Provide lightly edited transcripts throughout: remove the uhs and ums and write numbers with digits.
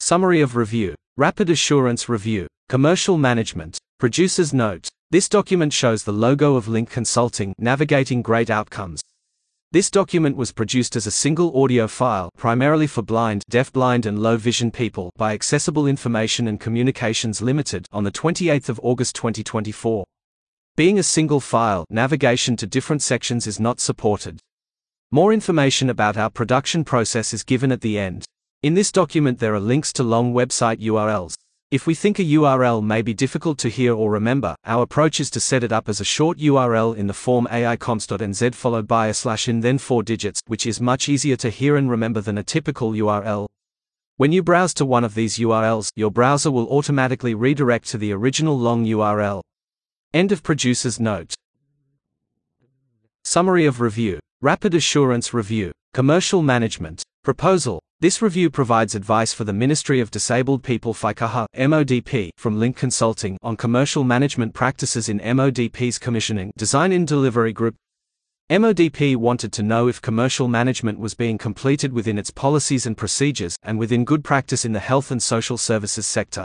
Summary of review. Rapid Assurance Review. Commercial Management. Producer's note. This document shows the logo of Link Consulting, navigating great outcomes. This document was produced as a single audio file, primarily for blind, deafblind and low vision people, by Accessible Information and Communications Limited, on the 28th of August 2024. Being a single file, navigation to different sections is not supported. More information about our production process is given at the end. In this document there are links to long website URLs. If we think a URL may be difficult to hear or remember, our approach is to set it up as a short URL in the form aicoms.nz followed by a /in then 4 digits, which is much easier to hear and remember than a typical URL. When you browse to one of these URLs, your browser will automatically redirect to the original long URL. End of producer's note. Summary of review. Rapid Assurance Review. Commercial Management. Proposal. This review provides advice for the Ministry of Disabled People FICAHA, MODP, from Link Consulting, on commercial management practices in MODP's commissioning Design in Delivery Group. MODP wanted to know if commercial management was being completed within its policies and procedures, and within good practice in the health and social services sector.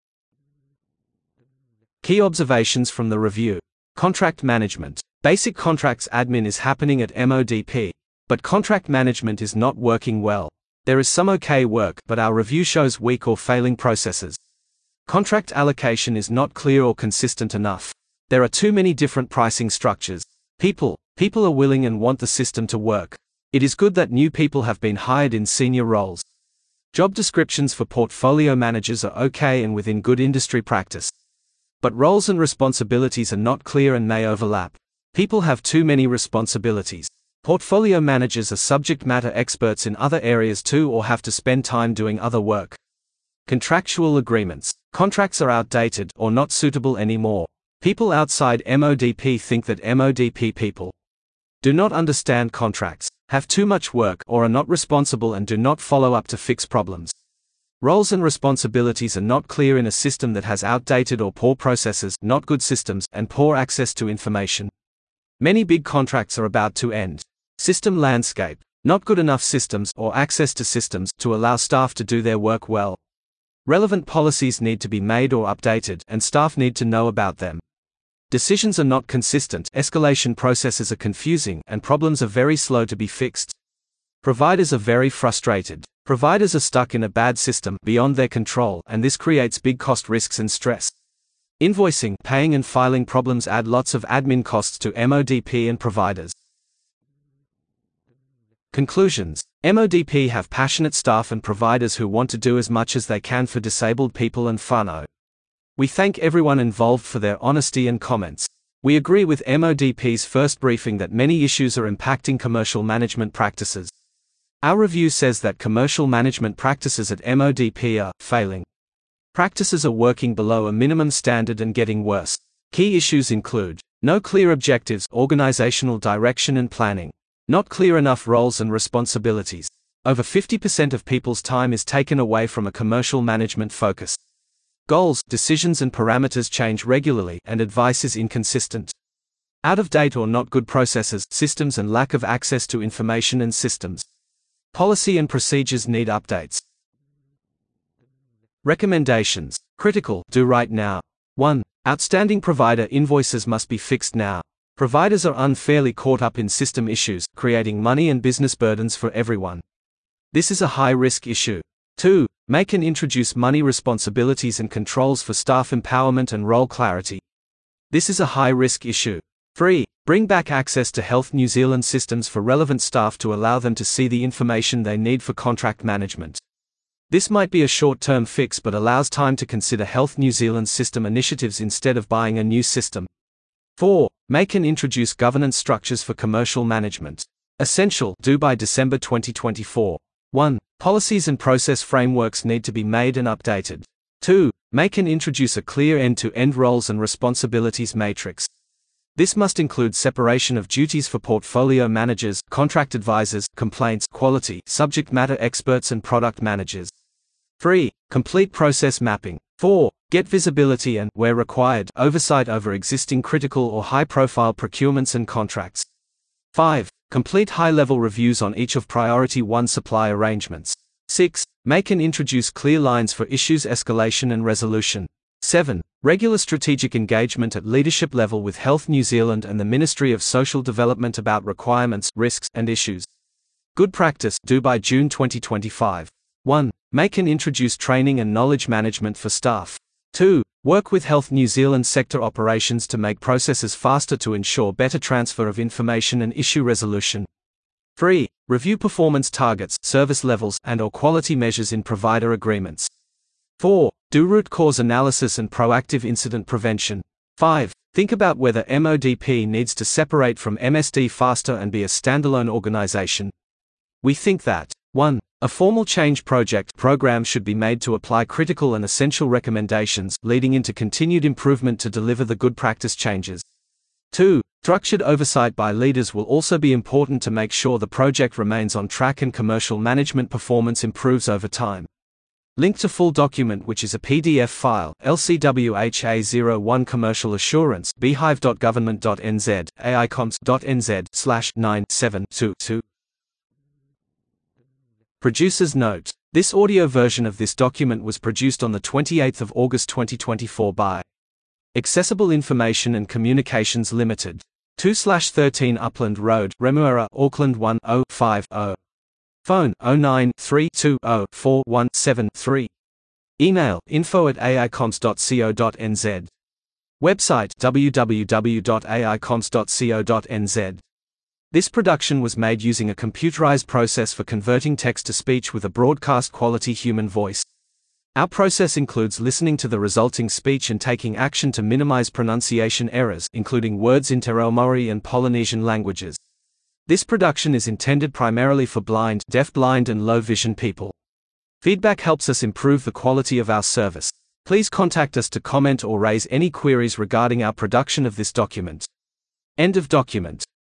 Key observations from the review. Contract management. Basic contracts admin is happening at MODP, but contract management is not working well. There is some okay work, but our review shows weak or failing processes. Contract allocation is not clear or consistent enough. There are too many different pricing structures. People are willing and want the system to work. It is good that new people have been hired in senior roles. Job descriptions for portfolio managers are okay and within good industry practice. But roles and responsibilities are not clear and may overlap. People have too many responsibilities. Portfolio managers are subject matter experts in other areas too or have to spend time doing other work. Contractual agreements. Contracts are outdated or not suitable anymore. People outside MODP think that MODP people do not understand contracts, have too much work or are not responsible and do not follow up to fix problems. Roles and responsibilities are not clear in a system that has outdated or poor processes, not good systems, and poor access to information. Many big contracts are about to end. System landscape. Not good enough systems or access to systems to allow staff to do their work well. Relevant policies need to be made or updated, and staff need to know about them. Decisions are not consistent, escalation processes are confusing, and problems are very slow to be fixed. Providers are very frustrated. Providers are stuck in a bad system, beyond their control, and this creates big cost risks and stress. Invoicing, paying and filing problems add lots of admin costs to MODP and providers. Conclusions. MODP have passionate staff and providers who want to do as much as they can for disabled people and whānau. We thank everyone involved for their honesty and comments. We agree with MODP's first briefing that many issues are impacting commercial management practices. Our review says that commercial management practices at MODP are failing. Practices are working below a minimum standard and getting worse. Key issues include no clear objectives, organizational direction and planning. Not clear enough roles and responsibilities. Over 50% of people's time is taken away from a commercial management focus. Goals, decisions and parameters change regularly, and advice is inconsistent. Out of date or not good processes, systems and lack of access to information and systems. Policy and procedures need updates. Recommendations. Critical, do right now. 1. Outstanding provider invoices must be fixed now. Providers are unfairly caught up in system issues, creating money and business burdens for everyone. This is a high-risk issue. 2. Make and introduce money responsibilities and controls for staff empowerment and role clarity. This is a high-risk issue. 3. Bring back access to Health New Zealand systems for relevant staff to allow them to see the information they need for contract management. This might be a short-term fix but allows time to consider Health New Zealand system initiatives instead of buying a new system. 4. Make and introduce governance structures for commercial management. Essential, due by December 2024. 1. Policies and process frameworks need to be made and updated. 2. Make and introduce a clear end-to-end roles and responsibilities matrix. This must include separation of duties for portfolio managers, contract advisors, complaints, quality, subject matter experts and product managers. 3. Complete process mapping. 4. Get visibility and, where required, oversight over existing critical or high-profile procurements and contracts. 5. Complete high-level reviews on each of Priority 1 supply arrangements. 6. Make and introduce clear lines for issues escalation and resolution. 7. Regular strategic engagement at leadership level with Health New Zealand and the Ministry of Social Development about requirements, risks, and issues. Good practice, due by June 2025. 1. Make and introduce training and knowledge management for staff. 2. Work with Health New Zealand sector operations to make processes faster to ensure better transfer of information and issue resolution. 3. Review performance targets, service levels, and/or quality measures in provider agreements. 4. Do root cause analysis and proactive incident prevention. 5. Think about whether MODP needs to separate from MSD faster and be a standalone organization. We think that 1. A formal change program should be made to apply critical and essential recommendations, leading into continued improvement to deliver the good practice changes. 2. Structured oversight by leaders will also be important to make sure the project remains on track and commercial management performance improves over time. Link to full document, which is a PDF file, LCWHA01 Commercial Assurance, beehive.government.nz, aicoms.nz/9722. Producer's note: this audio version of this document was produced on the 28th of August 2024 by Accessible Information and Communications Limited. 2/13 Upland Road, Remuera, Auckland 1050. Phone 0932044173. Email info@aicoms.co.nz. Website www.aicoms.co.nz. This production was made using a computerized process for converting text to speech with a broadcast quality human voice. Our process includes listening to the resulting speech and taking action to minimize pronunciation errors, including words in Te Reo Maori and Polynesian languages. This production is intended primarily for blind, deafblind, and low vision people. Feedback helps us improve the quality of our service. Please contact us to comment or raise any queries regarding our production of this document. End of document.